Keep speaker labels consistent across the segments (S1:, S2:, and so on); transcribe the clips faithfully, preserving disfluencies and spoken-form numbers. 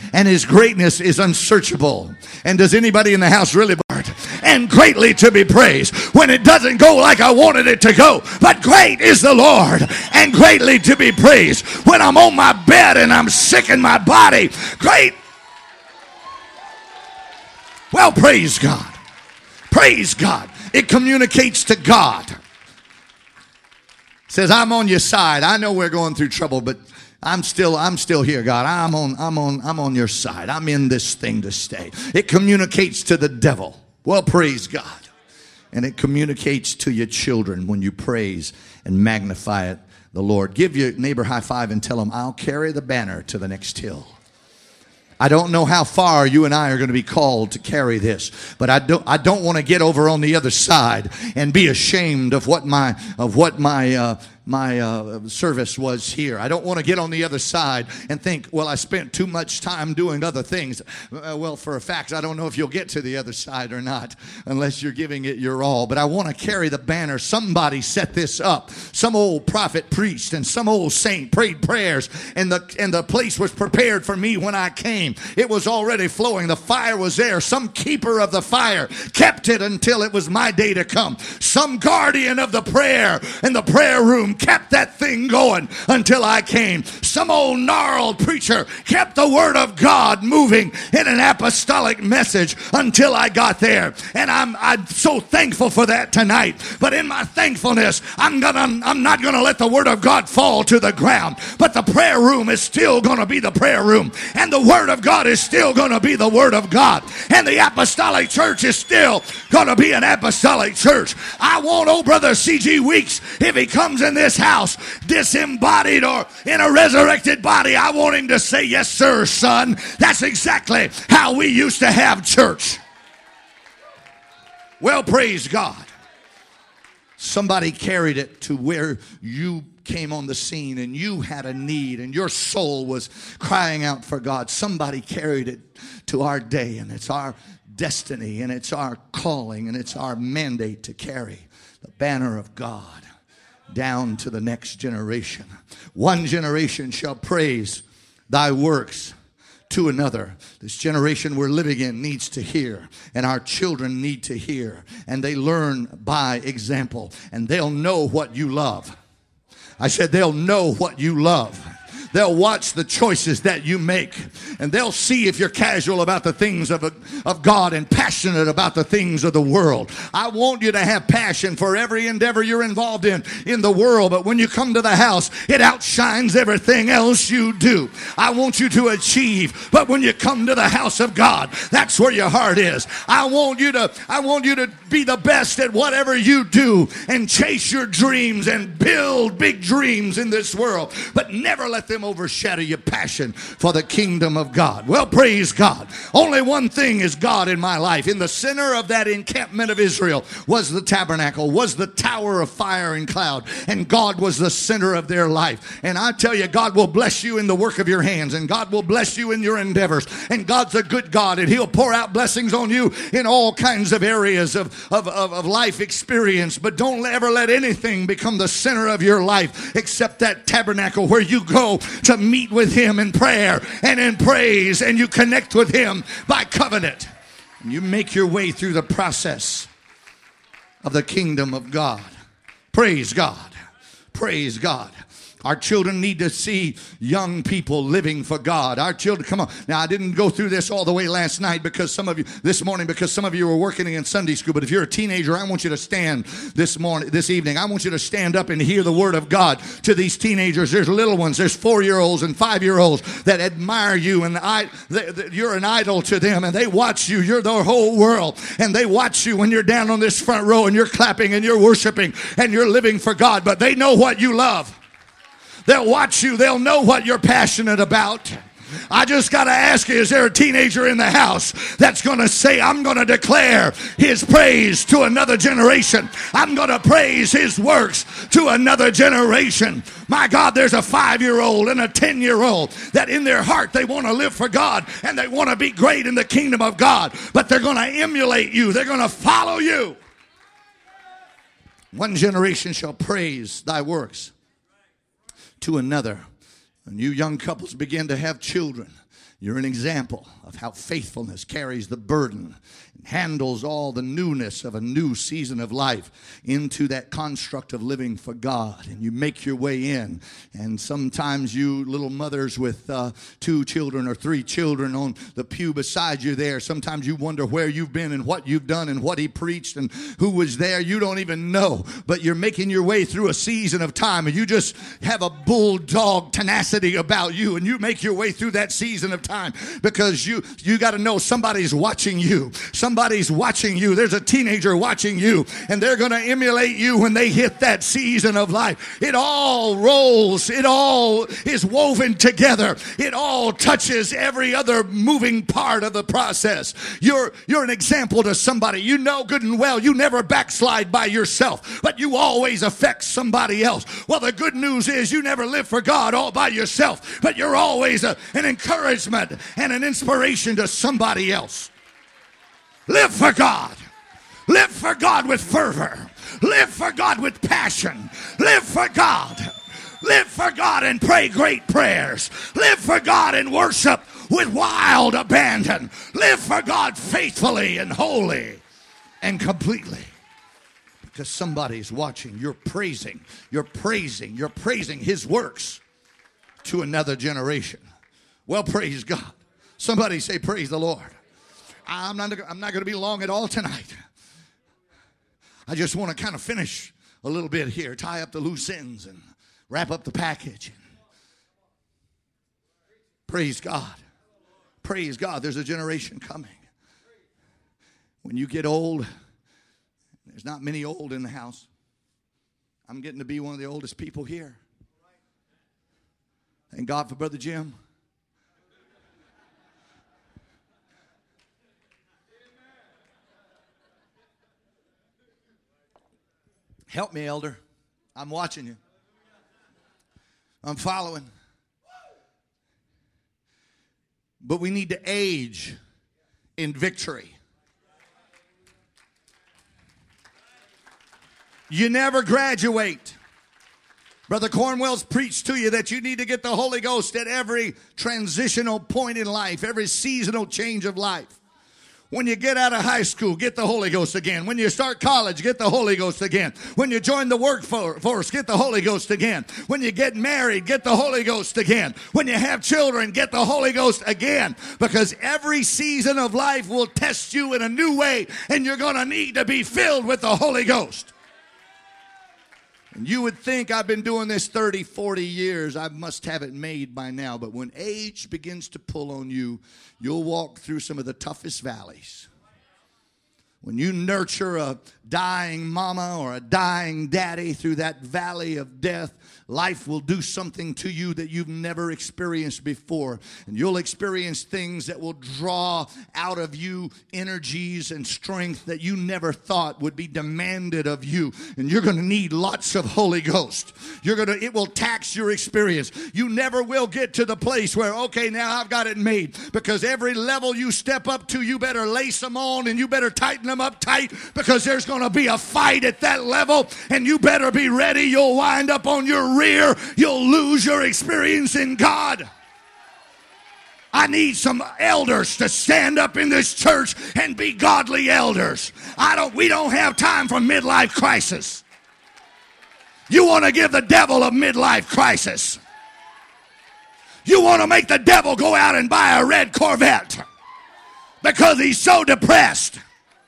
S1: and his greatness is unsearchable. And does anybody in the house really and greatly to be praised when it doesn't go like I wanted it to go? But great is the Lord and greatly to be praised when I'm on my bed and I'm sick in my body. Great. Well, praise God. Praise God. It communicates to God. It says, I'm on your side. I know we're going through trouble, but I'm still, I'm still here, God. I'm on, I'm on, I'm on your side. I'm in this thing to stay. It communicates to the devil. Well, praise God. And it communicates to your children when you praise and magnify it, the Lord. Give your neighbor a high five and tell them, I'll carry the banner to the next hill. I don't know how far you and I are going to be called to carry this, but I don't, I don't want to get over on the other side and be ashamed of what my, of what my, uh, my uh, service was here. I don't want to get on the other side and think, well, I spent too much time doing other things. Uh, well, for a fact, I don't know if you'll get to the other side or not unless you're giving it your all. But I want to carry the banner. Somebody set this up. Some old prophet preached and some old saint prayed prayers, and the, and the place was prepared for me when I came. It was already flowing. The fire was there. Some keeper of the fire kept it until it was my day to come. Some guardian of the prayer and the prayer room kept that thing going until I came. Some old gnarled preacher kept the word of God moving in an apostolic message until I got there. And I'm I'm so thankful for that tonight. But in my thankfulness, I'm gonna I'm not gonna let the word of God fall to the ground. But the prayer room is still gonna be the prayer room, and the word of God is still gonna be the word of God, and the apostolic church is still gonna be an apostolic church. I want old brother C G Weeks, if he comes in this house disembodied or in a resurrected body, I want him to say, yes sir, son, that's exactly how we used to have church. Well, praise God. Somebody carried it to where you came on the scene and you had a need and your soul was crying out for God. Somebody carried it to our day, and it's our destiny and it's our calling and it's our mandate to carry the banner of God down to the next generation. One generation shall praise thy works to another. This generation we're living in needs to hear, and our children need to hear, and they learn by example, and they'll know what you love. I said they'll know what you love. They'll watch the choices that you make, and they'll see if you're casual about the things of, of God and passionate about the things of the world. I want you to have passion for every endeavor you're involved in in the world, but when you come to the house, it outshines everything else you do. I want you to achieve, but when you come to the house of God, that's where your heart is. I want you to, I want you to be the best at whatever you do and chase your dreams and build big dreams in this world, but never let them overshadow your passion for the kingdom of God. Well, praise God. Only one thing is God in my life. In the center of that encampment of Israel was the tabernacle, was the tower of fire and cloud, and God was the center of their life. And I tell you, God will bless you in the work of your hands, and God will bless you in your endeavors, and God's a good God, and he'll pour out blessings on you in all kinds of areas of, of, of, of life experience. But don't ever let anything become the center of your life except that tabernacle where you go to meet with him in prayer and in praise, and you connect with him by covenant, and you make your way through the process of the kingdom of God. Praise God. Praise God. Our children need to see young people living for God. Our children, come on. Now, I didn't go through this all the way last night because some of you, this morning, because some of you were working in Sunday school. But if you're a teenager, I want you to stand this morning, this evening. I want you to stand up and hear the word of God to these teenagers. There's little ones. There's four-year-olds and five-year-olds that admire you, and I, they, they, you're an idol to them, and they watch you. You're their whole world, and they watch you when you're down on this front row and you're clapping and you're worshiping and you're living for God. But they know what you love. They'll watch you. They'll know what you're passionate about. I just got to ask you, is there a teenager in the house that's going to say, I'm going to declare his praise to another generation. I'm going to praise his works to another generation. My God, there's a five-year-old and a ten-year-old that in their heart they want to live for God and they want to be great in the kingdom of God, but they're going to emulate you. They're going to follow you. One generation shall praise thy works to another. And you young couples begin to have children. You're an example of how faithfulness carries the burden and handles all the newness of a new season of life into that construct of living for God. And you make your way in. And sometimes you little mothers with uh, two children or three children on the pew beside you there, sometimes you wonder where you've been and what you've done and what he preached and who was there. You don't even know. But you're making your way through a season of time, and you just have a bulldog tenacity about you, and you make your way through that season of time. Time because you you got to know somebody's watching you. Somebody's watching you. There's a teenager watching you, and they're going to emulate you when they hit that season of life. It all rolls. It all is woven together. It all touches every other moving part of the process. You're you're an example to somebody. You know good and well you never backslide by yourself, but you always affect somebody else. Well, the good news is you never live for God all by yourself, but you're always a, an encouragement and an inspiration to somebody else. Live for God. Live for God with fervor. Live for God with passion. Live for God. Live for God and pray great prayers. Live for God and worship with wild abandon. Live for God faithfully and wholly and completely. Because somebody's watching. You're praising. You're praising. You're praising his works to another generation. Well, praise God. Somebody say, praise the Lord. I'm not, I'm not going to be long at all tonight. I just want to kind of finish a little bit here, tie up the loose ends and wrap up the package. Praise God. Praise God. There's a generation coming. When you get old, there's not many old in the house. I'm getting to be one of the oldest people here. Thank God for Brother Jim. Help me, elder. I'm watching you. I'm following. But we need to age in victory. You never graduate. Brother Cornwell's preached to you that you need to get the Holy Ghost at every transitional point in life, every seasonal change of life. When you get out of high school, get the Holy Ghost again. When you start college, get the Holy Ghost again. When you join the workforce, get the Holy Ghost again. When you get married, get the Holy Ghost again. When you have children, get the Holy Ghost again. Because every season of life will test you in a new way, and you're going to need to be filled with the Holy Ghost. And you would think I've been doing this thirty, forty years. I must have it made by now. But when age begins to pull on you, you'll walk through some of the toughest valleys. When you nurture a dying mama or a dying daddy through that valley of death, life will do something to you that you've never experienced before. And you'll experience things that will draw out of you energies and strength that you never thought would be demanded of you. And you're going to need lots of Holy Ghost. You're going to, it will tax your experience. You never will get to the place where, okay, now I've got it made. Because every level you step up to, you better lace them on and you better tighten them up tight, because there's going to be a fight at that level, and you better be ready. You'll wind up on your rear. You'll lose your experience in God. I need some elders to stand up in this church and be godly elders. I don't, we don't have time for midlife crisis. You want to give the devil a midlife crisis. You want to make the devil go out and buy a red Corvette because he's so depressed.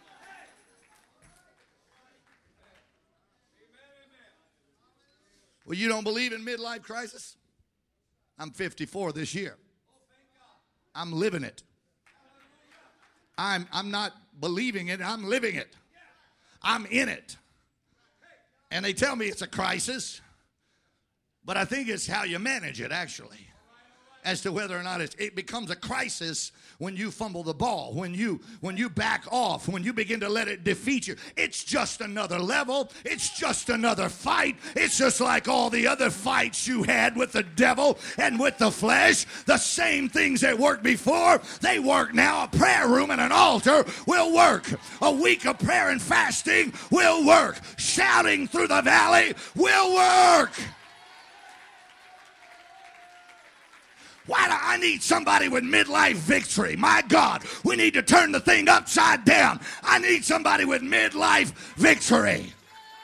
S1: Well, you don't believe in midlife crisis? I'm fifty-four this year. I'm living it. I'm, I'm not believing it. I'm living it. I'm in it. And they tell me it's a crisis, but I think it's how you manage it, actually, as to whether or not it's, it becomes a crisis when you fumble the ball, when you when you back off, when you begin to let it defeat you. It's just another level. It's just another fight. It's just like all the other fights you had with the devil and with the flesh. The same things that worked before, they work now. A prayer room and an altar will work. A week of prayer and fasting will work. Shouting through the valley will work. Why do I need somebody with midlife victory? My God, we need to turn the thing upside down. I need somebody with midlife victory.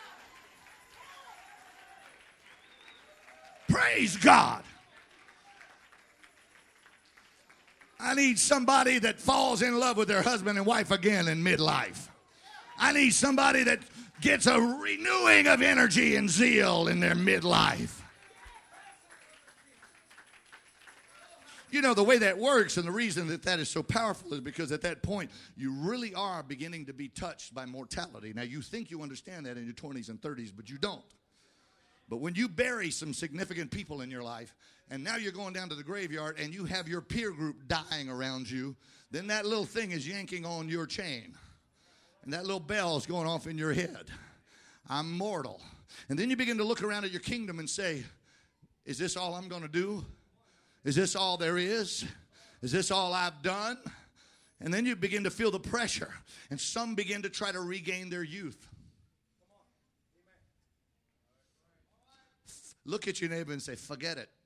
S1: Praise God. I need somebody that falls in love with their husband and wife again in midlife. I need somebody that gets a renewing of energy and zeal in their midlife. You know, the way that works and the reason that that is so powerful is because at that point, you really are beginning to be touched by mortality. Now, you think you understand that in your twenties and thirties, but you don't. But when you bury some significant people in your life, and now you're going down to the graveyard and you have your peer group dying around you, then that little thing is yanking on your chain. And that little bell is going off in your head. I'm mortal. And then you begin to look around at your kingdom and say, is this all I'm going to do? Is this all there is? Is this all I've done? And then you begin to feel the pressure. And some begin to try to regain their youth. Look at your neighbor and say, forget it.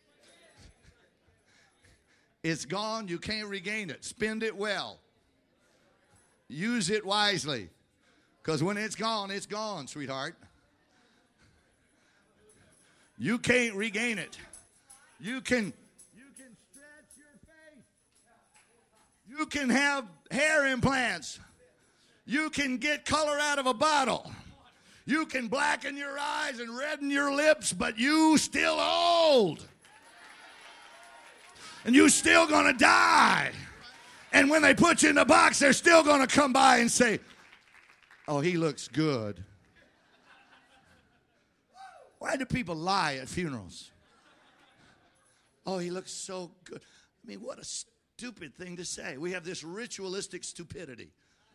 S1: It's gone. You can't regain it. Spend it well. Use it wisely. Because when it's gone, it's gone, sweetheart. You can't regain it. You can, you can stretch your face. You can have hair implants. You can get color out of a bottle. You can blacken your eyes and redden your lips, but you still old. And you still going to die. And when they put you in the box, they're still going to come by and say, oh, he looks good. Why do people lie at funerals? Oh, he looks so good. I mean, what a stupid thing to say. We have this ritualistic stupidity.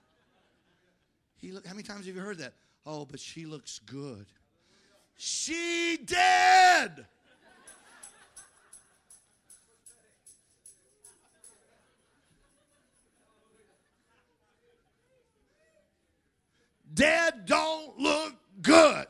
S1: He look, how many times have you heard that? Oh, but she looks good. She dead. Dead don't look good.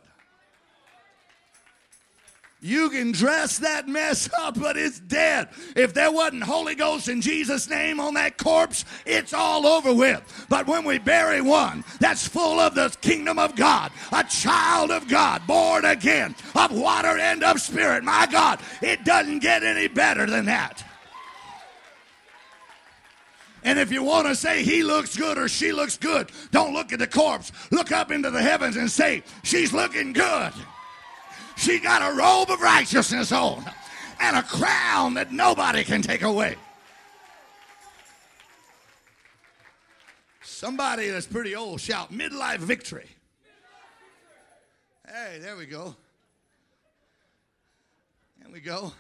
S1: You can dress that mess up, but it's dead. If there wasn't Holy Ghost in Jesus' name on that corpse, it's all over with. But when we bury one that's full of the kingdom of God, a child of God, born again, of water and of spirit, my God, it doesn't get any better than that. And if you want to say he looks good or she looks good, don't look at the corpse. Look up into the heavens and say, she's looking good. She got a robe of righteousness on and a crown that nobody can take away. Somebody that's pretty old shout, midlife victory. Hey, there we go. There we go.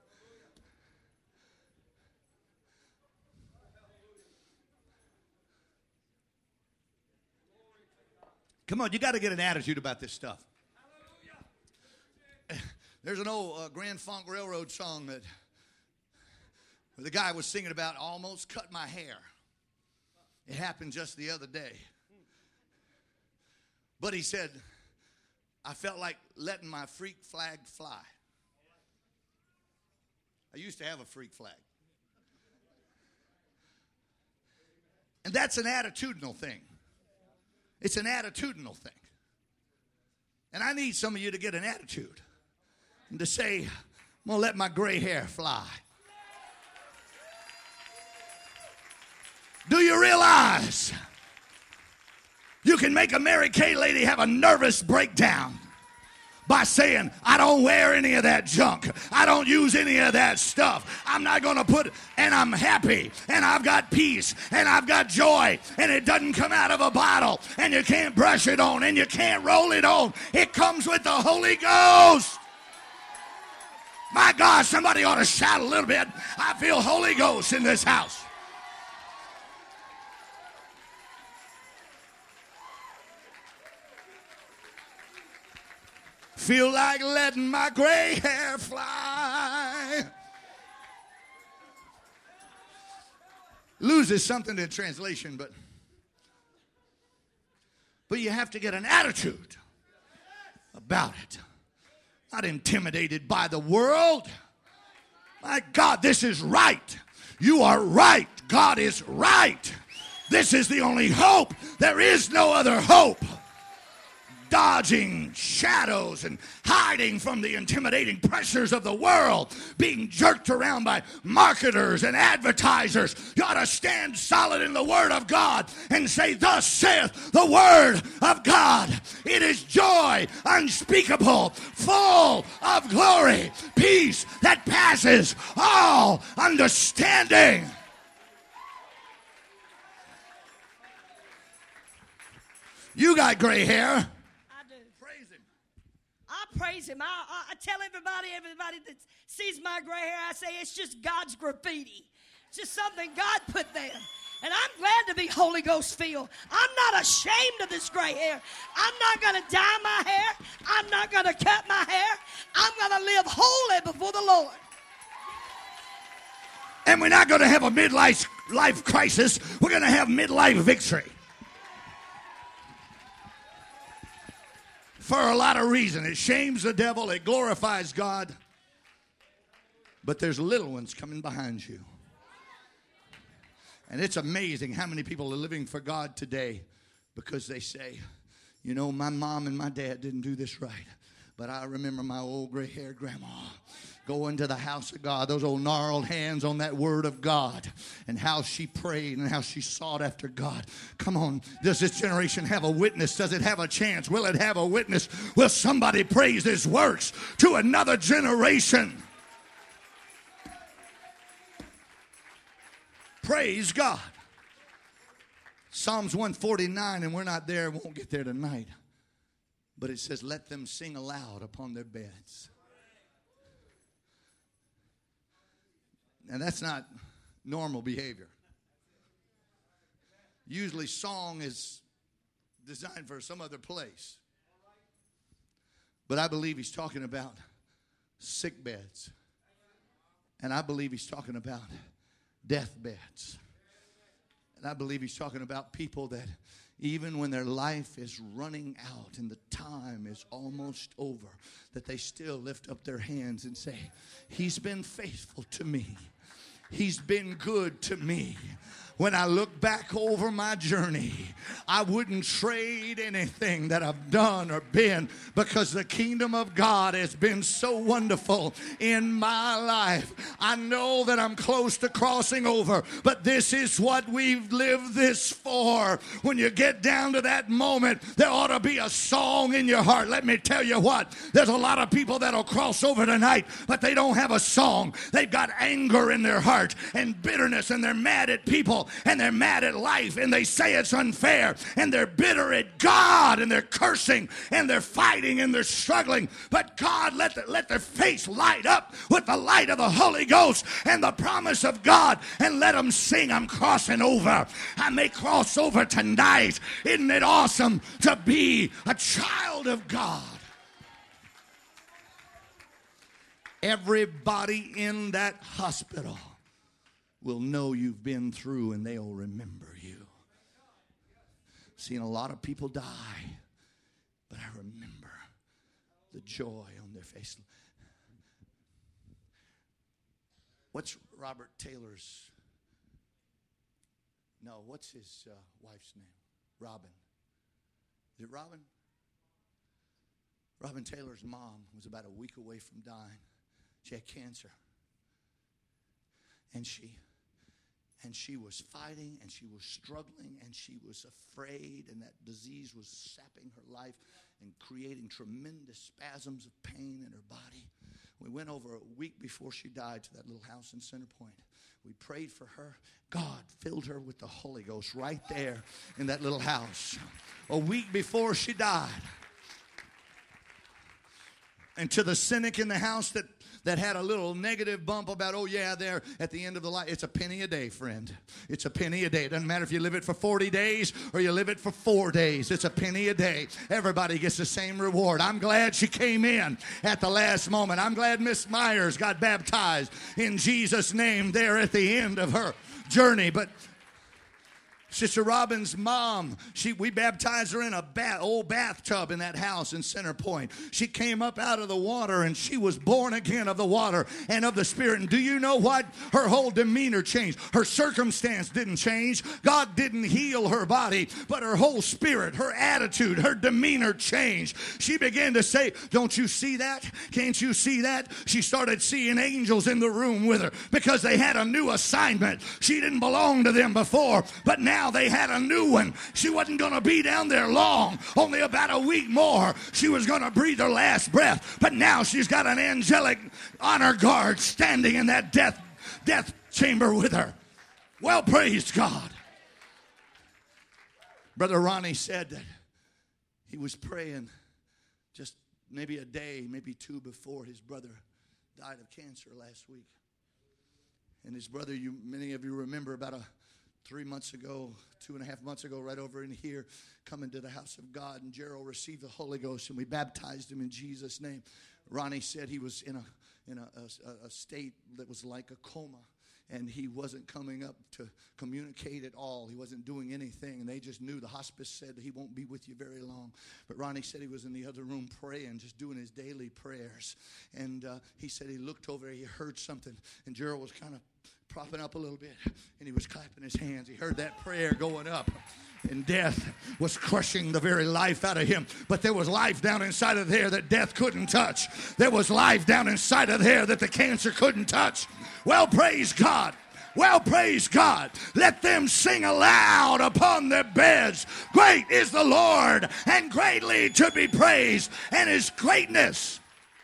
S1: Come on, you got to get an attitude about this stuff. There's an old uh, Grand Funk Railroad song that the guy was singing about, almost cut my hair. It happened just the other day. But he said, I felt like letting my freak flag fly. I used to have a freak flag. And that's an attitudinal thing. It's an attitudinal thing. And I need some of you to get an attitude. And to say, I'm going to let my gray hair fly. Do you realize you can make a Mary Kay lady have a nervous breakdown by saying, I don't wear any of that junk. I don't use any of that stuff. I'm not going to put, and I'm happy, and I've got peace, and I've got joy, and it doesn't come out of a bottle, and you can't brush it on, and you can't roll it on. It comes with the Holy Ghost. My God, somebody ought to shout a little bit. I feel Holy Ghost in this house. Feel like letting my gray hair fly. Loses something in translation, but but you have to get an attitude about it. Not intimidated by the world. My God, this is right. You are right. God is right. This is the only hope. There is no other hope. Dodging shadows and hiding from the intimidating pressures of the world, being jerked around by marketers and advertisers. You ought to stand solid in the Word of God and say, thus saith the Word of God. It is joy unspeakable, full of glory, peace that passes all understanding. You got gray hair.
S2: Praise him. I, I, I tell everybody, everybody that sees my gray hair, I say it's just God's graffiti. It's just something God put there. And I'm glad to be Holy Ghost filled. I'm not ashamed of this gray hair. I'm not going to dye my hair. I'm not going to cut my hair. I'm going to live holy before the Lord.
S1: And we're not going to have a midlife life crisis. We're going to have midlife victory. For a lot of reasons. It shames the devil. It glorifies God. But there's little ones coming behind you. And it's amazing how many people are living for God today because they say, you know, my mom and my dad didn't do this right. But I remember my old gray-haired grandma going to the house of God, those old gnarled hands on that Word of God, and how she prayed and how she sought after God. Come on, does this generation have a witness? Does it have a chance? Will it have a witness? Will somebody praise His works to another generation? Praise God. Psalms one forty-nine, and we're not there, won't get there tonight. But it says, let them sing aloud upon their beds. And that's not normal behavior. Usually song is designed for some other place. But I believe he's talking about sick beds. And I believe he's talking about deathbeds. And I believe he's talking about people that even when their life is running out and the time is almost over, that they still lift up their hands and say, He's been faithful to me. He's been good to me. When I look back over my journey, I wouldn't trade anything that I've done or been, because the kingdom of God has been so wonderful in my life. I know that I'm close to crossing over, but this is what we've lived this for. When you get down to that moment, there ought to be a song in your heart. Let me tell you what, there's a lot of people that'll cross over tonight, but they don't have a song. They've got anger in their heart and bitterness, and they're mad at people. And they're mad at life, and they say it's unfair, and they're bitter at God, and they're cursing, and they're fighting, and they're struggling. But God, let, the, let their face light up with the light of the Holy Ghost and the promise of God, and let them sing, I'm crossing over. I may cross over tonight. Isn't it awesome to be a child of God? Everybody in that hospital will know you've been through, and they'll remember you. Seen a lot of people die, but I remember the joy on their face. What's Robert Taylor's? No, what's his uh, wife's name? Robin. Is it Robin? Robin Taylor's mom was about a week away from dying. She had cancer. And she And she was fighting, and she was struggling, and she was afraid, and that disease was sapping her life and creating tremendous spasms of pain in her body. We went over a week before she died to that little house in Center Point. We prayed for her. God filled her with the Holy Ghost right there in that little house. A week before she died. And to the cynic in the house that that had a little negative bump about, oh yeah, there at the end of the life. It's a penny a day, friend. It's a penny a day. It doesn't matter if you live it for forty days or you live it for four days. It's a penny a day. Everybody gets the same reward. I'm glad she came in at the last moment. I'm glad Miss Myers got baptized in Jesus' name there at the end of her journey. But Sister Robin's mom, she, we baptized her in a bath, old bathtub in that house in Center Point. She came up out of the water and she was born again of the water and of the Spirit. And do you know what? Her whole demeanor changed. Her circumstance didn't change. God didn't heal her body, but her whole spirit, her attitude, her demeanor changed. She began to say, don't you see that? Can't you see that? She started seeing angels in the room with her because they had a new assignment. She didn't belong to them before, but now they had a new one. She wasn't going to be down there long, only about a week more. She was going to breathe her last breath, but now she's got an angelic honor guard standing in that death, death chamber with her. Well, praise God. Brother Ronnie said that he was praying just maybe a day, maybe two before his brother died of cancer last week. And his brother, you many of you remember about a three months ago, two and a half months ago, right over in here, coming to the house of God, and Gerald received the Holy Ghost, and we baptized him in Jesus' name. Ronnie said he was in a in a, a, a state that was like a coma, and he wasn't coming up to communicate at all. He wasn't doing anything, and they just knew. The hospice said he won't be with you very long. But Ronnie said he was in the other room praying, just doing his daily prayers. And uh, he said he looked over, he heard something, and Gerald was kind of propping up a little bit, and he was clapping his hands. He heard that prayer going up, and death was crushing the very life out of him. But there was life down inside of there that death couldn't touch. There was life down inside of there that the cancer couldn't touch. Well, praise God. Well, praise God. Let them sing aloud upon their beds. Great is the Lord, and greatly to be praised, and his greatness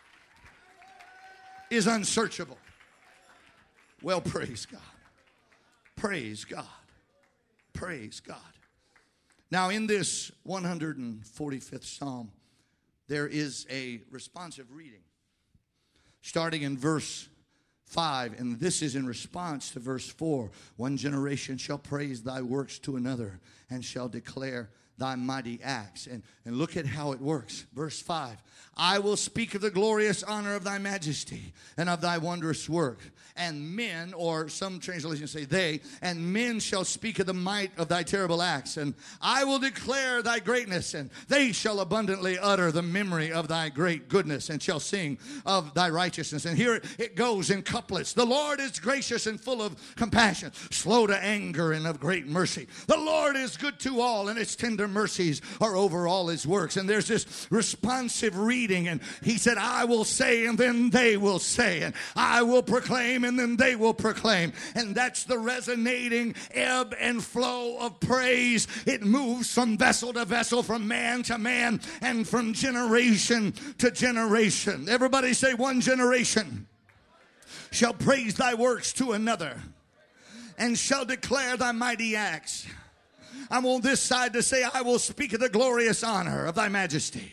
S1: is unsearchable. Well, praise God. Praise God. Praise God. Now, in this one hundred forty-fifth Psalm, there is a responsive reading, starting in verse five, and this is in response to verse four. One generation shall praise thy works to another, and shall declare thy mighty acts. And, and look at how it works. Verse five. I will speak of the glorious honor of thy majesty and of thy wondrous work. And men, or some translations say they, and men shall speak of the might of thy terrible acts. And I will declare thy greatness, and they shall abundantly utter the memory of thy great goodness, and shall sing of thy righteousness. And here it goes in couplets. The Lord is gracious and full of compassion, slow to anger and of great mercy. The Lord is good to all, and his tender mercies are over all his works. And there's this responsive reading, and he said, I will say, and then they will say, and I will proclaim, and then they will proclaim. And that's the resonating ebb and flow of praise. It moves from vessel to vessel, from man to man, and from generation to generation. Everybody say, one generation shall praise thy works to another, and shall declare thy mighty acts. I'm on this side to say, I will speak of the glorious honor of thy majesty,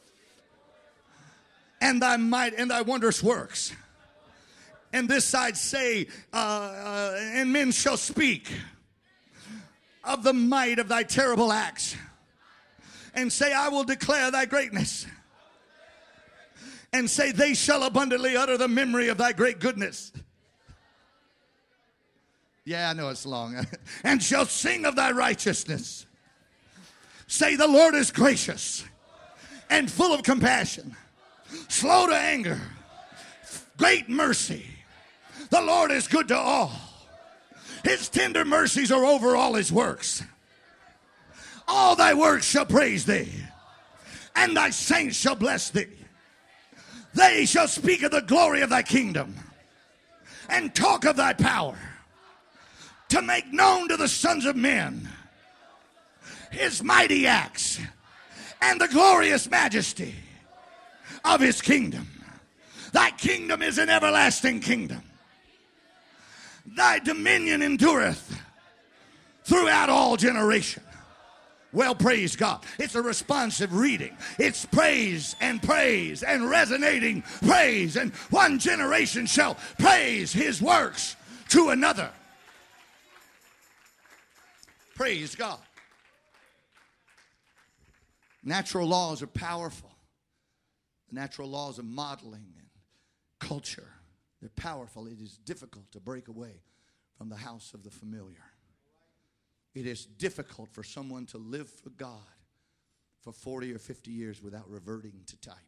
S1: and thy might, and thy wondrous works. And this side say, uh, uh, and men shall speak of the might of thy terrible acts, and say, I will declare thy greatness, and say, they shall abundantly utter the memory of thy great goodness. Yeah, I know it's long. And shall sing of thy righteousness. Say, the Lord is gracious and full of compassion, slow to anger, great mercy. The Lord is good to all. His tender mercies are over all his works. All thy works shall praise thee, and thy saints shall bless thee. They shall speak of the glory of thy kingdom, and talk of thy power, to make known to the sons of men his mighty acts and the glorious majesty of his kingdom. Thy kingdom is an everlasting kingdom. Thy dominion endureth throughout all generation. Well, praise God. It's a responsive reading. It's praise and praise and resonating praise. And one generation shall praise his works to another. Praise God. Natural laws are powerful. The natural laws of modeling and culture, they're powerful. It is difficult to break away from the house of the familiar. It is difficult for someone to live for God for forty or fifty years without reverting to type.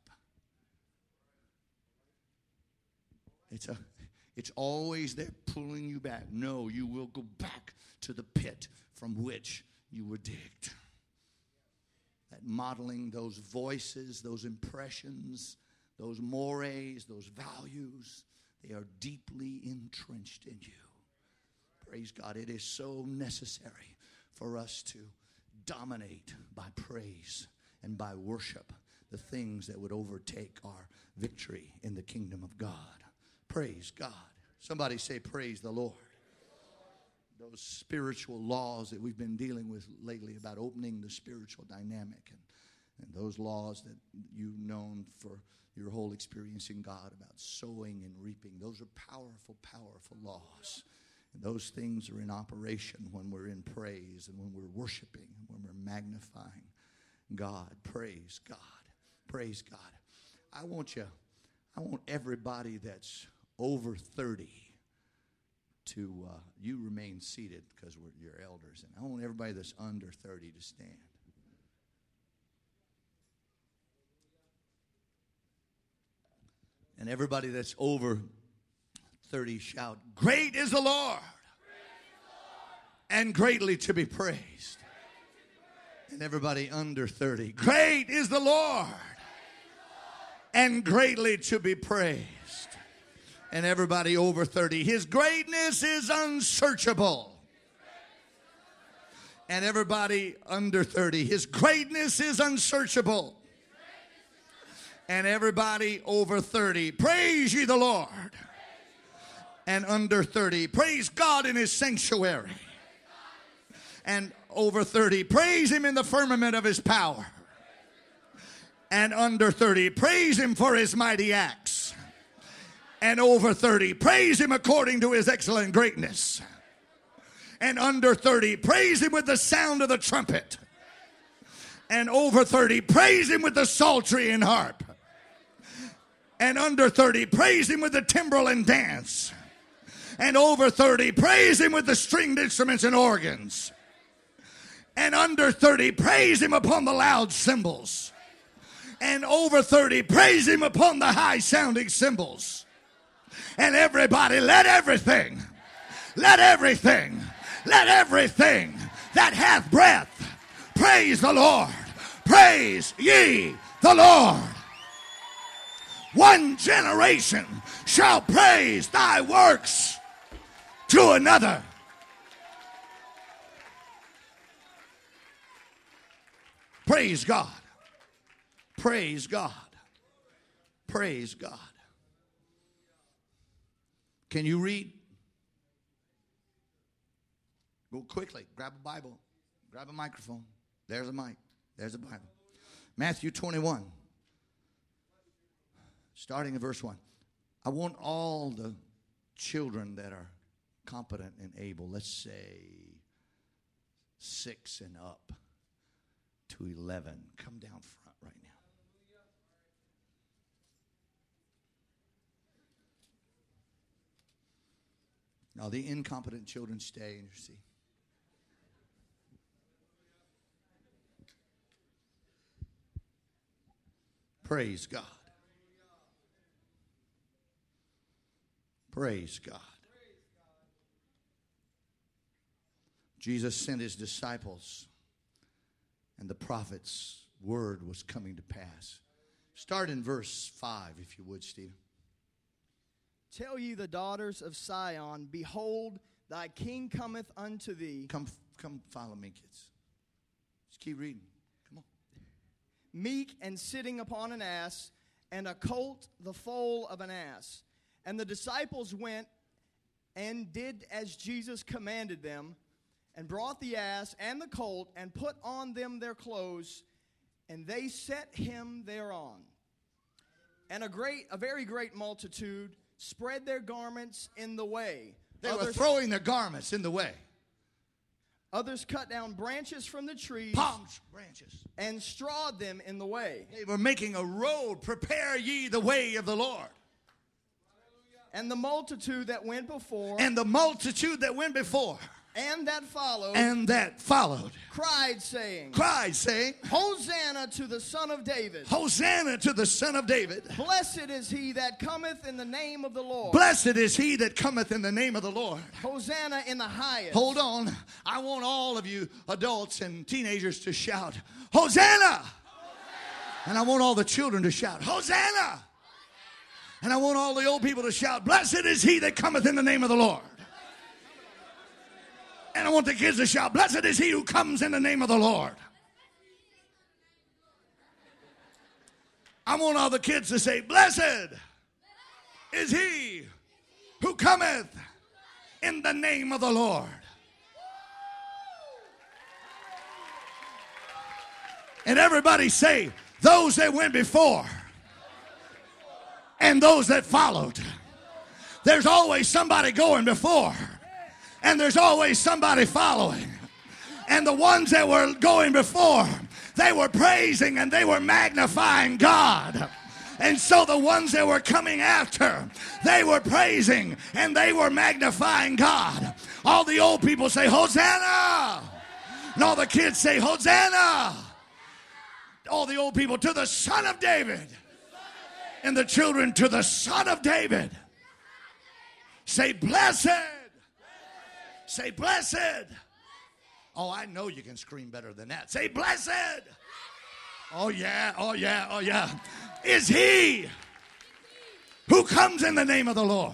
S1: It's a, it's always there pulling you back. No, you will go back to the pit from which you were digged. That modeling those voices, those impressions, those mores, those values, they are deeply entrenched in you. Praise God. It is so necessary for us to dominate by praise and by worship the things that would overtake our victory in the kingdom of God. Praise God. Somebody say, praise the Lord. Those spiritual laws that we've been dealing with lately about opening the spiritual dynamic, and, and those laws that you've known for your whole experience in God about sowing and reaping, those are powerful, powerful laws. And those things are in operation when we're in praise and when we're worshiping and when we're magnifying God. Praise God. Praise God. I want you, I want everybody that's over thirty to, uh, you remain seated because we're your elders. And I want everybody that's under thirty to stand. And everybody that's over thirty shout, great is the Lord, and greatly to be praised. And everybody under thirty, great is the Lord, and greatly to be praised. And everybody over thirty, his greatness is unsearchable. And everybody under thirty, his greatness is unsearchable. And everybody over thirty, praise ye the Lord. And under thirty, praise God in his sanctuary. And over thirty, praise him in the firmament of his power. And under thirty, praise him for his mighty acts. And over thirty, praise him according to his excellent greatness. And under thirty, praise him with the sound of the trumpet. And over thirty, praise him with the psaltery and harp. And under thirty, praise him with the timbrel and dance. And over thirty, praise him with the stringed instruments and organs. And under thirty, praise him upon the loud cymbals. And over thirty, praise him upon the high sounding cymbals. And everybody, let everything, let everything, let everything that hath breath praise the Lord. Praise ye the Lord. One generation shall praise thy works to another. Praise God. Praise God. Praise God. Can you read? Go quickly. Grab a Bible. Grab a microphone. There's a mic. There's a Bible. Matthew twenty-one. Starting in verse one. I want all the children that are competent and able, let's say six and up to eleven, come down front right now. Now the incompetent children stay in your seat. Praise God. Praise God. Jesus sent his disciples, and the prophet's word was coming to pass. Start in verse five, if you would, Stephen.
S3: Tell ye the daughters of Sion, behold, thy king cometh unto thee.
S1: Come, come follow me, kids. Just keep reading. Come on.
S3: Meek and sitting upon an ass, and a colt the foal of an ass. And the disciples went and did as Jesus commanded them, and brought the ass and the colt, and put on them their clothes, and they set him thereon. And a great, a very great multitude spread their garments in the way.
S1: They
S3: others,
S1: were throwing their garments in the way.
S3: Others cut down branches from the trees,
S1: palm branches,
S3: and strawed them in the way.
S1: They were making a road. Prepare ye the way of the Lord.
S3: And the multitude that went before,
S1: and the multitude that went before,
S3: and that followed,
S1: and that followed,
S3: cried, saying,
S1: cried, saying,
S3: Hosanna to the Son of David.
S1: Hosanna to the Son of David.
S3: Blessed is he that cometh in the name of the Lord.
S1: Blessed is he that cometh in the name of the Lord.
S3: Hosanna in the highest.
S1: Hold on. I want all of you adults and teenagers to shout, Hosanna! Hosanna! And I want all the children to shout, Hosanna! And I want all the old people to shout, Blessed is he that cometh in the name of the Lord. And I want the kids to shout, Blessed is he who comes in the name of the Lord. I want all the kids to say, Blessed is he who cometh in the name of the Lord. And everybody say, those that went before and those that followed. There's always somebody going before. And there's always somebody following. And the ones that were going before, they were praising and they were magnifying God. And so the ones that were coming after, they were praising and they were magnifying God. All the old people say, Hosanna! And all the kids say, Hosanna! All the old people, to the Son of David. And the children, to the Son of David. Say, blessed! Say, blessed. Oh, I know you can scream better than that. Say, blessed. Oh, yeah, oh, yeah, oh, yeah. Is he who comes in the name of the Lord.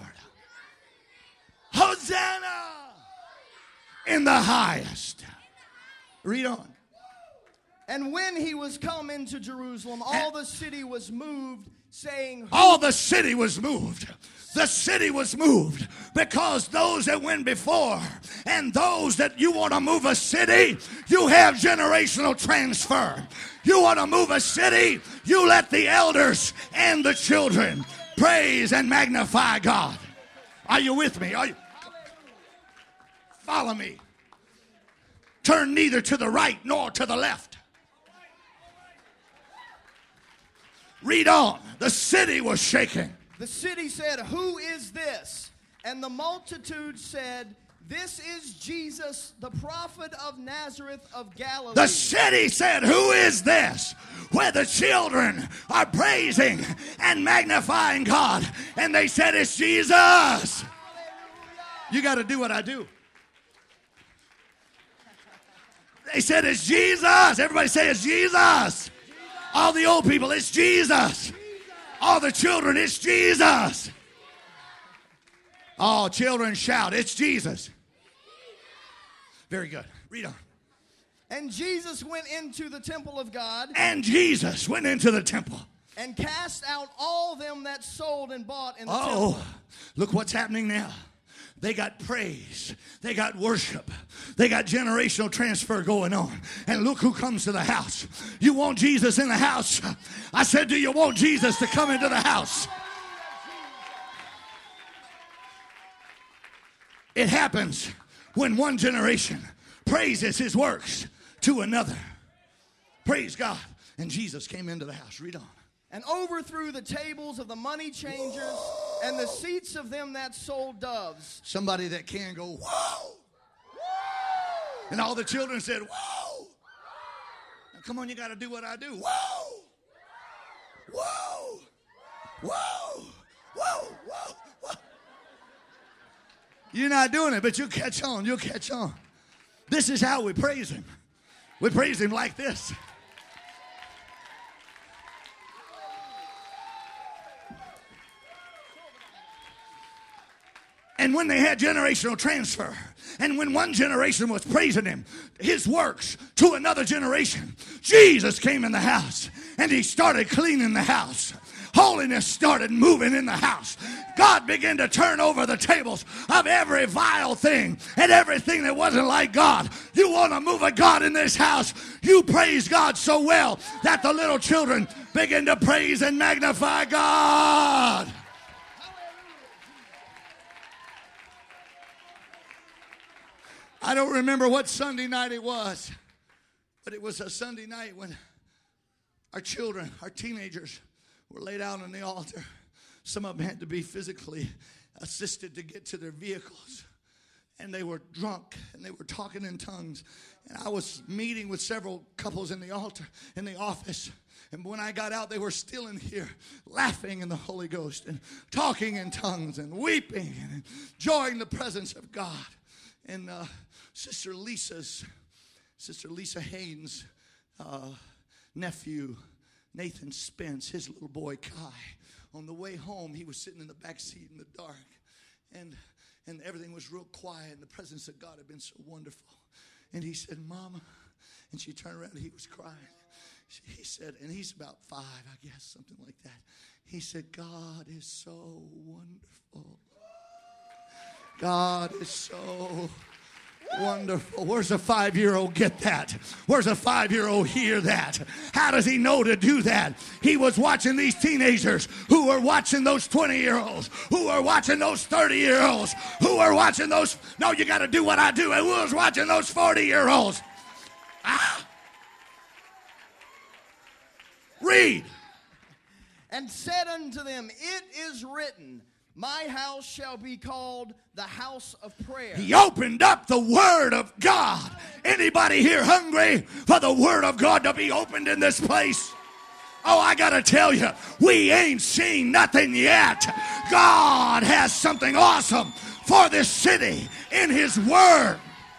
S1: Hosanna in the highest. Read on.
S3: And when he was come into Jerusalem, all the city was moved, saying,
S1: all the city was moved. The city was moved because those that went before and those that you want to move a city, you have generational transfer. You want to move a city, you let the elders and the children praise and magnify God. Are you with me? Are you? Follow me. Turn neither to the right nor to the left. Read on. The city was shaking.
S3: The city said, who is this? And the multitude said, this is Jesus, the prophet of Nazareth of Galilee.
S1: The city said, who is this? Where the children are praising and magnifying God. And they said, it's Jesus. You got to do what I do. They said, it's Jesus. Everybody say, it's Jesus. All the old people, it's Jesus. All the children, it's Jesus. All children shout, it's Jesus. Very good. Read on.
S3: And Jesus went into the temple of God.
S1: And Jesus went into the temple.
S3: And cast out all them that sold and bought in the
S1: oh,
S3: temple.
S1: Oh, look what's happening now. They got praise. They got worship. They got generational transfer going on. And look who comes to the house. You want Jesus in the house? I said, do you want Jesus to come into the house? It happens when one generation praises his works to another. Praise God. And Jesus came into the house. Read on.
S3: And overthrew the tables of the money changers and the seats of them that sold doves.
S1: Somebody that can go, whoa. And all the children said, whoa. Now, come on, you got to do what I do. Whoa. Whoa. Whoa. Whoa. Whoa. Whoa. You're not doing it, but you'll catch on. You'll catch on. This is how we praise him. We praise him like this. And when they had generational transfer, and when one generation was praising him, his works, to another generation, Jesus came in the house, and he started cleaning the house. Holiness started moving in the house. God began to turn over the tables of every vile thing and everything that wasn't like God. You want to move a God in this house, you praise God so well that the little children begin to praise and magnify God. I don't remember what Sunday night it was, but it was a Sunday night when our children, our teenagers, were laid out on the altar. Some of them had to be physically assisted to get to their vehicles. and they were drunk, and they were talking in tongues. And I was meeting with several couples in the altar, in the office. And when I got out, they were still in here laughing in the Holy Ghost and talking in tongues and weeping and enjoying the presence of God. And uh, Sister Lisa's, Sister Lisa Haynes' uh, nephew, Nathan Spence, his little boy Kai, on the way home, he was sitting in the back seat in the dark. And, and everything was real quiet, and the presence of God had been so wonderful. And he said, Mama, and she turned around and he was crying. He said, and he's about five, I guess, something like that. He said, God is so wonderful. God is so wonderful. Where's a five-year-old get that? Where's a five-year-old hear that? How does he know to do that? He was watching these teenagers who were watching those twenty-year-olds, who were watching those thirty-year-olds, who were watching those, no, you got to do what I do, and who was watching those forty-year-olds. Ah. Read.
S3: And said unto them, it is written, my house shall be called the house of prayer.
S1: He opened up the Word of God. Anybody here hungry for the Word of God to be opened in this place? Oh, I got to tell you, we ain't seen nothing yet. God has something awesome for this city in His Word.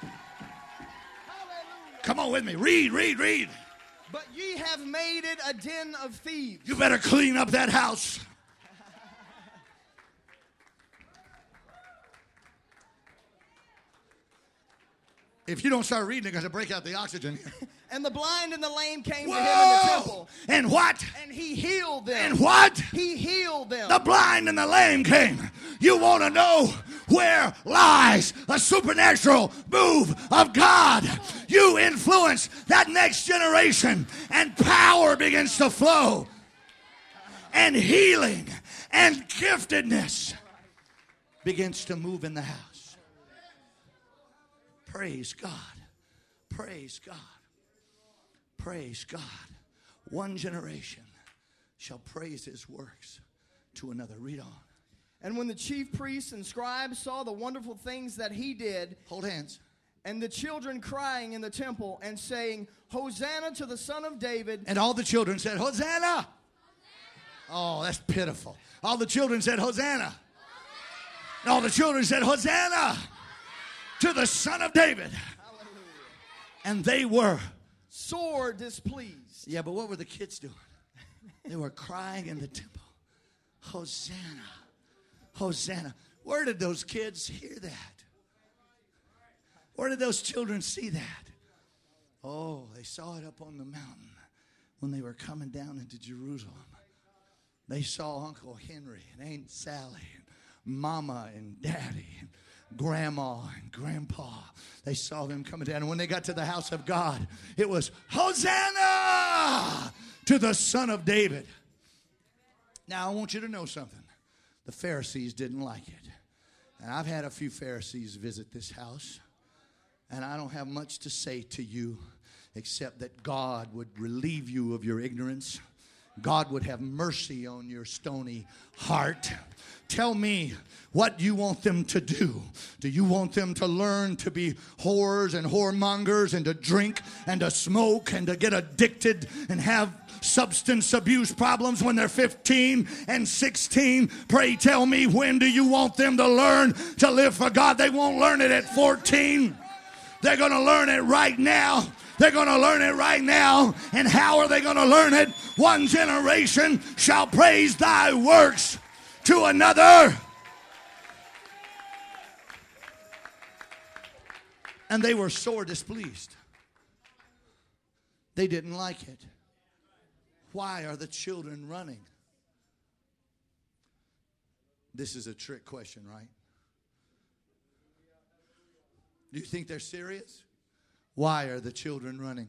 S1: Come on with me. Read, read, read.
S3: But ye have made it a den of thieves.
S1: You better clean up that house. If you don't start reading, they're going to break out the oxygen here.
S3: And the blind and the lame came
S1: Whoa!
S3: to him in the temple.
S1: And what?
S3: And he healed them.
S1: And what?
S3: He healed them.
S1: The blind and the lame came. You want to know where lies a supernatural move of God? You influence that next generation, and power begins to flow, and healing and giftedness begins to move in the house. Praise God. Praise God. Praise God. One generation shall praise His works to another. Read on.
S3: And when the chief priests and scribes saw the wonderful things that he did,
S1: hold hands,
S3: and the children crying in the temple and saying, Hosanna to the Son of David.
S1: And all the children said, Hosanna. Hosanna. Oh, that's pitiful. All the children said, Hosanna. Hosanna. And all the children said, Hosanna, Hosanna to the Son of David. Hallelujah. And they were
S3: sore displeased.
S1: Yeah, but what were the kids doing? They were crying in the temple. Hosanna. Hosanna. Where did those kids hear that? Where did those children see that? Oh, they saw it up on the mountain when they were coming down into Jerusalem. They saw Uncle Henry and Aunt Sally and Mama and Daddy and Grandma and Grandpa. They saw them coming down. And when they got to the house of God, it was Hosanna to the Son of David. Now, I want you to know something. The Pharisees didn't like it. And I've had a few Pharisees visit this house. And I don't have much to say to you except that God would relieve you of your ignorance. God would have mercy on your stony heart. Tell me what you want them to do. Do you want them to learn to be whores and whoremongers and to drink and to smoke and to get addicted and have substance abuse problems when they're fifteen and sixteen? Pray tell me, when do you want them to learn to live for God? They won't learn it at fourteen. They're going to learn it right now. They're going to learn it right now. And how are they going to learn it? One generation shall praise thy works to another. And they were sore displeased. They didn't like it. Why are the children running? This is a trick question, right? Do you think they're serious? Why are the children running?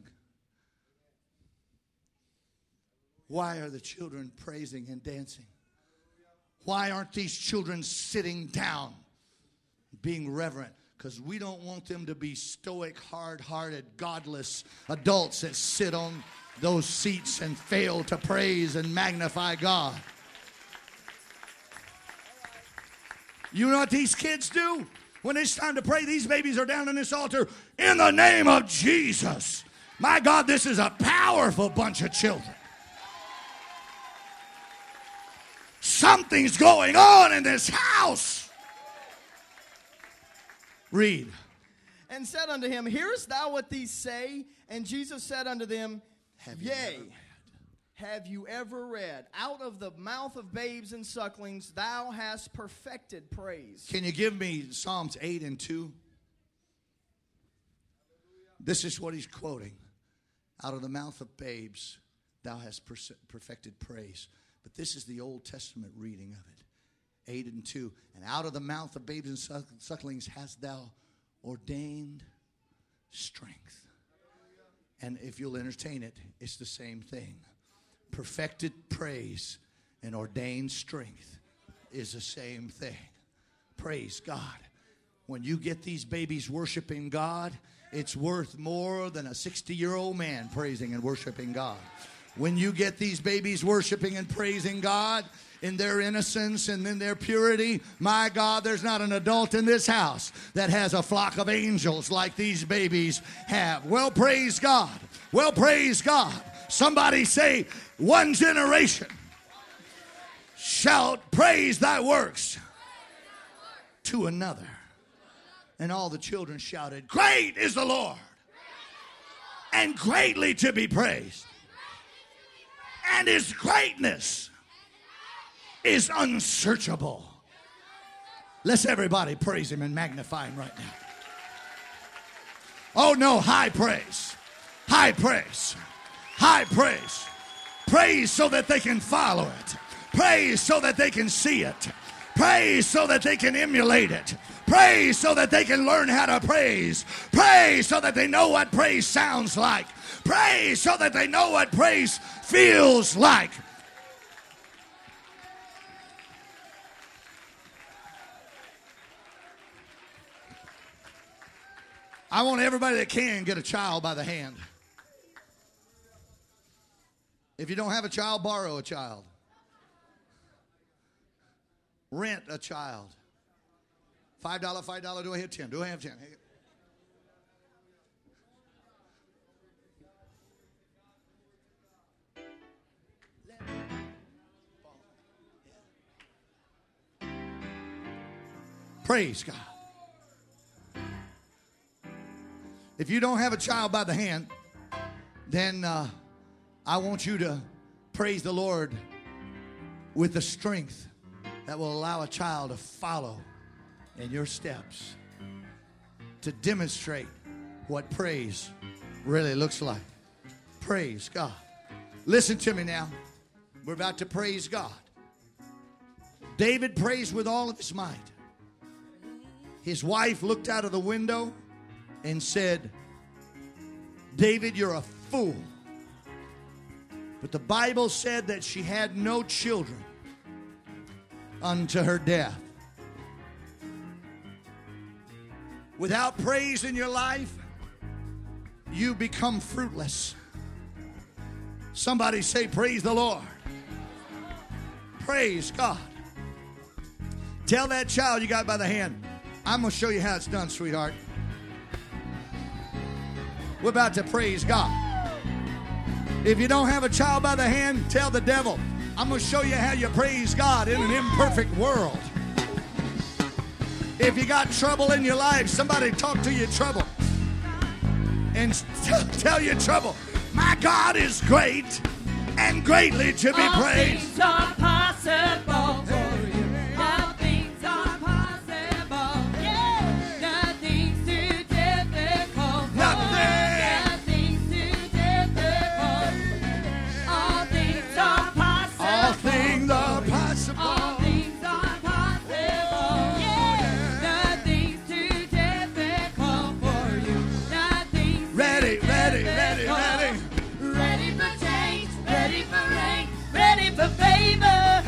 S1: Why are the children praising and dancing? Why aren't these children sitting down, being reverent? Because we don't want them to be stoic, hard-hearted, godless adults that sit on those seats and fail to praise and magnify God. You know what these kids do? When it's time to pray, these babies are down on this altar in the name of Jesus. My God, this is a powerful bunch of children. Something's going on in this house. Read.
S3: And said unto him, hearest thou what these say? And Jesus said unto them,
S1: Have you
S3: Yea,
S1: ever read?
S3: have you ever read, out of the mouth of babes and sucklings thou hast perfected praise.
S1: Can you give me Psalms eight and two? This is what he's quoting. Out of the mouth of babes thou hast perfected praise. But this is the Old Testament reading of it. eight and two. And out of the mouth of babes and sucklings hast thou ordained strength. And if you'll entertain it, it's the same thing. Perfected praise and ordained strength is the same thing. Praise God. When you get these babies worshiping God, it's worth more than a sixty-year-old man praising and worshiping God. When you get these babies worshiping and praising God in their innocence and in their purity, my God, there's not an adult in this house that has a flock of angels like these babies have. Well, praise God. Well, praise God. Somebody say, one generation shall praise thy works to another. And all the children shouted, great is the Lord, and greatly to be praised. And his greatness is unsearchable. Let's everybody praise him and magnify him right now. Oh no, high praise. High praise. High praise. Praise so that they can follow it. Praise so that they can see it. Praise so that they can emulate it. Praise so that they can learn how to praise. Praise so that they know what praise sounds like. Praise so that they know what praise feels like. I want everybody that can get a child by the hand. If you don't have a child, borrow a child. Rent a child. Five dollar, five dollar. Do I have ten? Do I have ten? Hey. Praise God. If you don't have a child by the hand, then uh, I want you to praise the Lord with the strength that will allow a child to follow in your steps, to demonstrate what praise really looks like. Praise God. Listen to me now. We're about to praise God. David praised with all of his might. His wife looked out of the window and said, David, you're a fool. But the Bible said that she had no children unto her death. Without praise in your life, you become fruitless. Somebody say, praise the Lord. Praise God. Tell that child you got by the hand, I'm going to show you how it's done, sweetheart. We're about to praise God. If you don't have a child by the hand, tell the devil, I'm going to show you how you praise God in an imperfect world. If you got trouble in your life, somebody talk to your trouble. And t- tell your trouble, my God is great and greatly to be
S2: All
S1: praised.
S2: things are possible for you. All things are possible. Yeah. Nothing's too difficult for
S1: Nothing.
S2: Nothing's too difficult. All things are possible.
S1: All things are possible.
S2: All things are possible. Yeah. Nothing's too difficult for you. Nothing's
S1: Ready,
S2: too
S1: ready, ready,
S2: difficult.
S1: ready.
S2: Ready for change, ready for rain, ready for favor.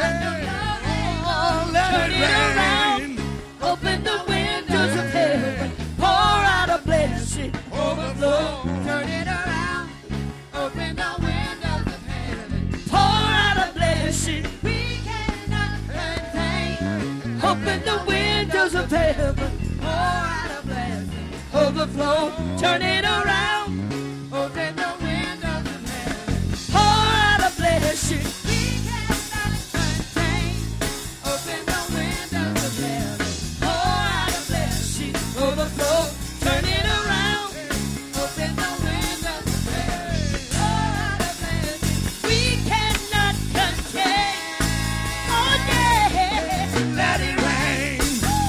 S1: Oh, let
S2: Turn
S1: it
S2: it around,
S1: rain.
S2: open the windows of heaven, pour out a blessing, overflow. Turn it around, open the windows of heaven, pour out a blessing we cannot contain. Open the windows of heaven, pour overflow, turn it around. Open the windows of heaven, pour out a blessing we cannot contain. Open the windows of heaven, pour out a blessing, overflow, turn it around. Open the windows of heaven, pour out a blessing we cannot contain. Oh yeah,
S1: Let it rain.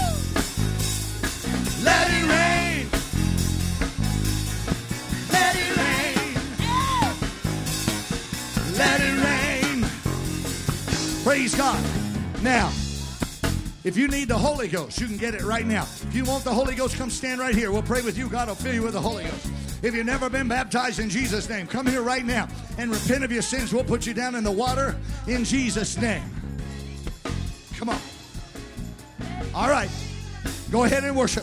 S1: Let it rain.
S2: let it rain.
S1: Let it rain. Praise God. Now, if you need the Holy Ghost, you can get it right now. If you want the Holy Ghost, come stand right here. We'll pray with you. God will fill you with the Holy Ghost. If you've never been baptized in Jesus' name, come here right now and repent of your sins. We'll put you down in the water in Jesus' name. Come on. All right. Go ahead and worship.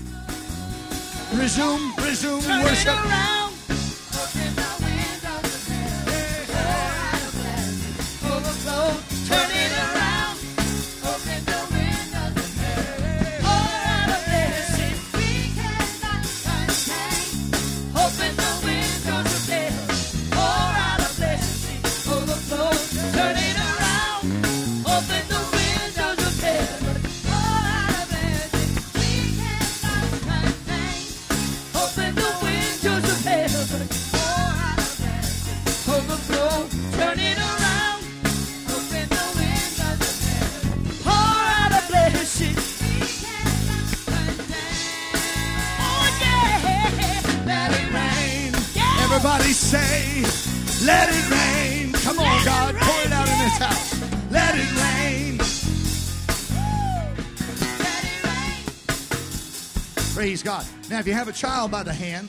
S1: Resume, resume
S2: Turn
S1: worship.
S2: it around. Open the windows of heaven, pour out a blessing, overflow, turn it around. Open the windows of heaven, pour out a blessing we cannot contain. Open the windows of heaven, pour out a blessing, overflow, turn it around. Open the windows of heaven, pour out a blessing we cannot contain. Open the windows of heaven, pour out a blessing, overflow, turn it around. Open the windows of heaven, pour out a blessing we cannot contain. Oh yeah, let it rain. Yeah.
S1: Everybody say, let it rain. Come on,
S2: Let it
S1: God, pour it
S2: rain,
S1: out in this
S2: yeah.
S1: house. Let it rain.
S2: Let it rain.
S1: Praise God. Now, if you have a child by the hand,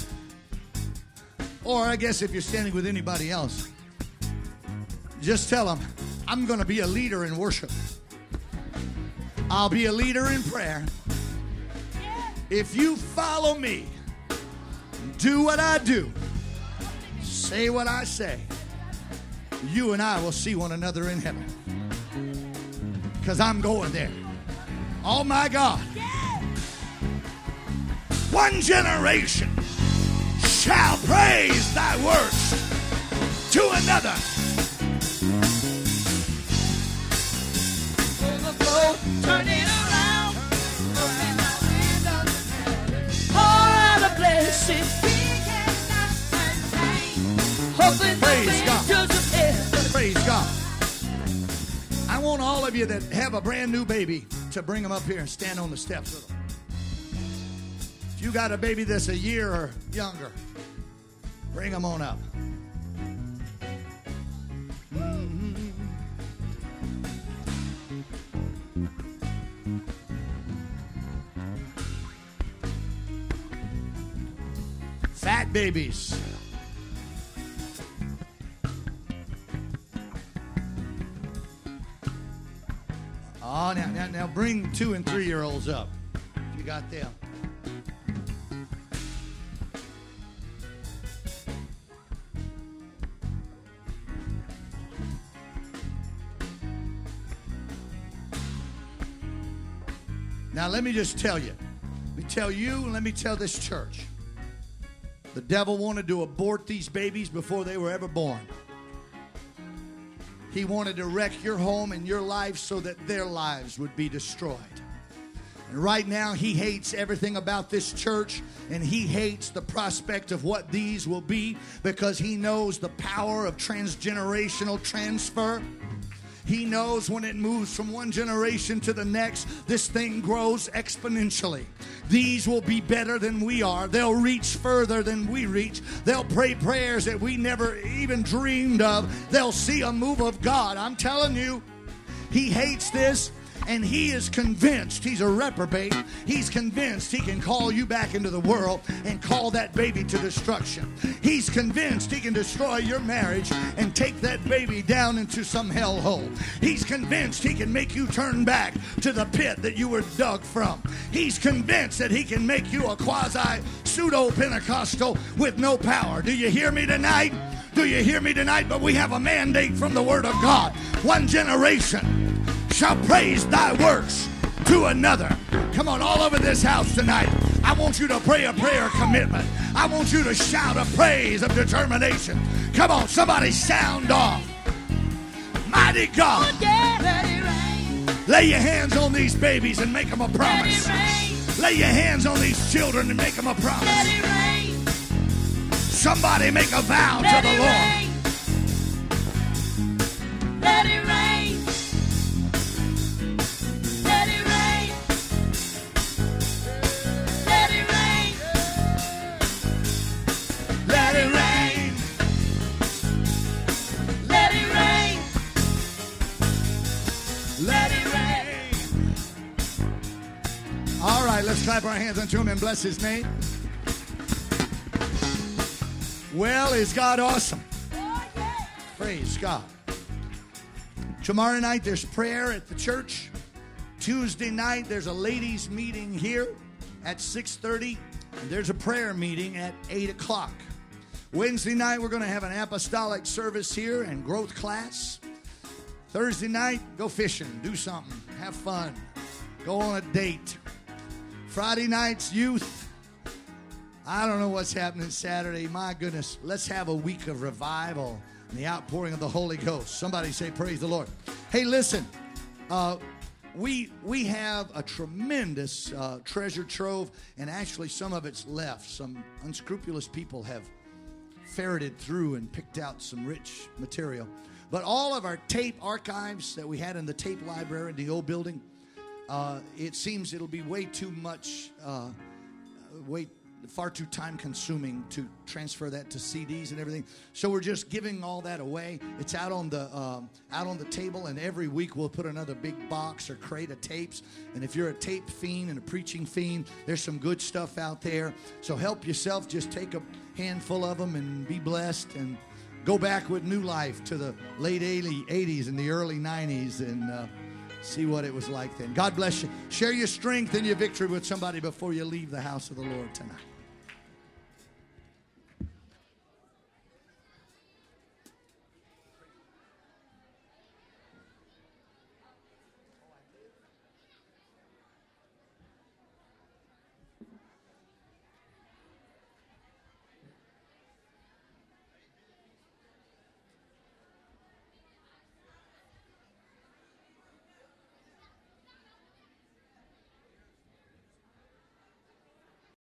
S1: or I guess if you're standing with anybody else, just tell them, I'm going to be a leader in worship. I'll be a leader in prayer. If you follow me, do what I do, say what I say, you and I will see one another in heaven. Because I'm going there. Oh my God. One generation shall praise thy works to another.
S2: Overflow, turn it around. Open the windows of heaven, pour out a blessing we cannot contain. Open the
S1: Praise God.
S2: windows of heaven.
S1: Praise God. I want all of you that have a brand new baby to bring them up here and stand on the steps with them. If you got a baby that's a year or younger, bring them on up. Mhm. Fat babies. Oh, now, now, now bring two and three year olds up. If you got them. Now, let me just tell you. Let me tell you and let me tell this church. The devil wanted to abort these babies before they were ever born. He wanted to wreck your home and your life so that their lives would be destroyed. And right now, he hates everything about this church, and he hates the prospect of what these will be because he knows the power of transgenerational transfer. He knows when it moves from one generation to the next, this thing grows exponentially. These will be better than we are. They'll reach further than we reach. They'll pray prayers that we never even dreamed of. They'll see a move of God. I'm telling you, he hates this. And he is convinced he's a reprobate. He's convinced he can call you back into the world and call that baby to destruction. He's convinced he can destroy your marriage and take that baby down into some hellhole. He's convinced he can make you turn back to the pit that you were dug from. He's convinced that he can make you a quasi pseudo-Pentecostal with no power. Do you hear me tonight? Do you hear me tonight? But we have a mandate from the Word of God. One generation shall praise thy works to another. Come on, all over this house tonight. I want you to pray a prayer of commitment. I want you to shout a praise of determination. Come on, somebody sound off. Mighty God. Lay your hands on these babies and make them a promise. Lay your hands on these children and make them a promise. Somebody make a vow to the Lord.
S2: Let it rain. Let it rain. Let it rain.
S1: Let it rain.
S2: Let it rain.
S1: Let it rain. All right, let's clap our hands unto him and bless his name. Well, is God awesome? Praise God. Tomorrow night there's prayer at the church. Tuesday night there's a ladies' meeting here at six thirty. And there's a prayer meeting at eight o'clock. Wednesday night we're going to have an apostolic service here and growth class. Thursday night, go fishing, do something, have fun, go on a date. Friday night's youth. I don't know what's happening Saturday. My goodness, let's have a week of revival and the outpouring of the Holy Ghost. Somebody say, praise the Lord. Hey, listen, uh, we we have a tremendous uh, treasure trove, and actually some of it's left. Some unscrupulous people have ferreted through and picked out some rich material. But all of our tape archives that we had in the tape library in the old building, uh, it seems it'll be way too much, uh, way far too time consuming to transfer that to C Ds and everything. So we're just giving all that away. It's out on the um, out on the table, and every week we'll put another big box or crate of tapes. And if you're a tape fiend and a preaching fiend, there's some good stuff out there. So help yourself. Just take a handful of them and be blessed, and go back with new life to the late eighties and the early nineties and uh, see what it was like then. God bless you. Share your strength and your victory with somebody before you leave the house of the Lord tonight.